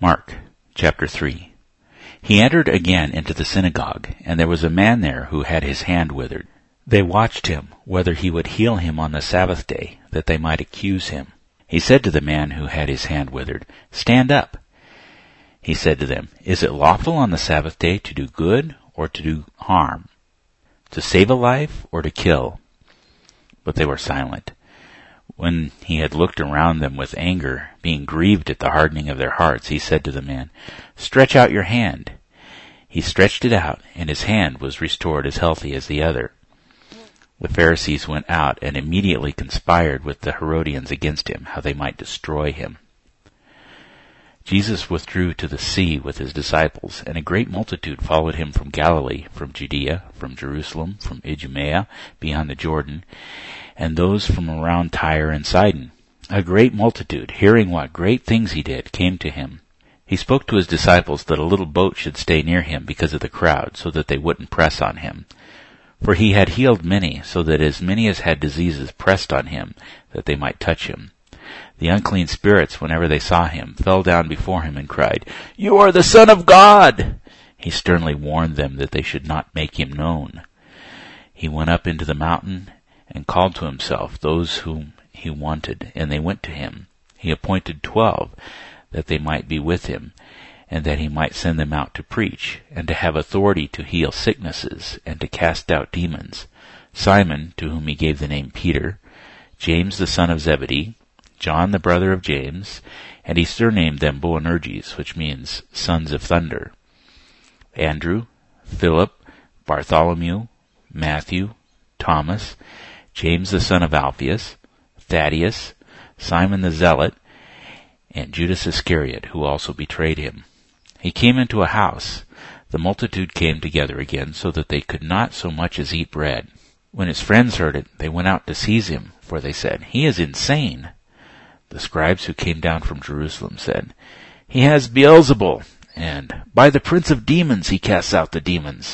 Mark chapter 3. He entered again into the synagogue, and there was a man there who had his hand withered. They watched him, whether he would heal him on the Sabbath day, that they might accuse him. He said to the man who had his hand withered, "Stand up." He said to them, "Is it lawful on the Sabbath day to do good or to do harm, to save a life or to kill?" But they were silent. When he had looked around them with anger, being grieved at the hardening of their hearts, he said to the man, "Stretch out your hand." He stretched it out, and his hand was restored as healthy as the other. The Pharisees went out and immediately conspired with the Herodians against him, how they might destroy him. Jesus withdrew to the sea with his disciples, and a great multitude followed him from Galilee, from Judea, from Jerusalem, from Idumea, beyond the Jordan, and those from around Tyre and Sidon. A great multitude, hearing what great things he did, came to him. He spoke to his disciples that a little boat should stay near him because of the crowd, so that they wouldn't press on him. For he had healed many, so that as many as had diseases pressed on him, that they might touch him. The unclean spirits, whenever they saw him, fell down before him and cried, "You are the Son of God!" He sternly warned them that they should not make him known. He went up into the mountain and called to himself those whom he wanted, and they went to him. He appointed 12, that they might be with him, and that he might send them out to preach, and to have authority to heal sicknesses, and to cast out demons. Simon, to whom he gave the name Peter, James the son of Zebedee, John the brother of James, and he surnamed them Boanerges, which means sons of thunder, Andrew, Philip, Bartholomew, Matthew, Thomas, James the son of Alphaeus, Thaddeus, Simon the Zealot, and Judas Iscariot, who also betrayed him. He came into a house. The multitude came together again, so that they could not so much as eat bread. When his friends heard it, they went out to seize him, for they said, "He is insane." The scribes who came down from Jerusalem said, "He has Beelzebul, and by the prince of demons he casts out the demons."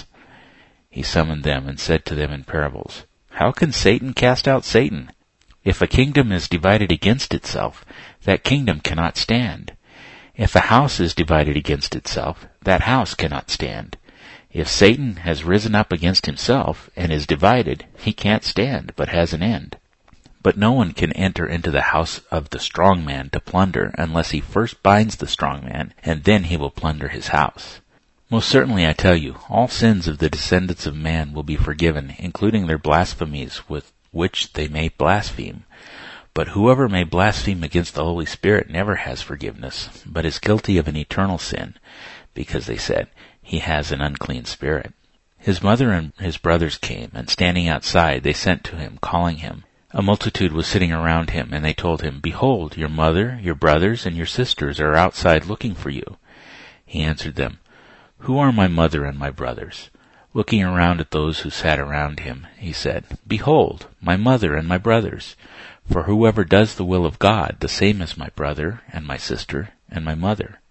He summoned them and said to them in parables, "How can Satan cast out Satan? If a kingdom is divided against itself, that kingdom cannot stand. If a house is divided against itself, that house cannot stand. If Satan has risen up against himself and is divided, he can't stand, but has an end. But no one can enter into the house of the strong man to plunder unless he first binds the strong man, and then he will plunder his house. Most certainly I tell you, all sins of the descendants of man will be forgiven, including their blasphemies with which they may blaspheme. But whoever may blaspheme against the Holy Spirit never has forgiveness, but is guilty of an eternal sin, because they said, 'He has an unclean spirit.'" His mother and his brothers came, and standing outside they sent to him, calling him. A multitude was sitting around him, and they told him, "Behold, your mother, your brothers, and your sisters are outside looking for you." He answered them, "Who are my mother and my brothers?" Looking around at those who sat around him, he said, "Behold, my mother and my brothers. For whoever does the will of God, the same is my brother and my sister and my mother."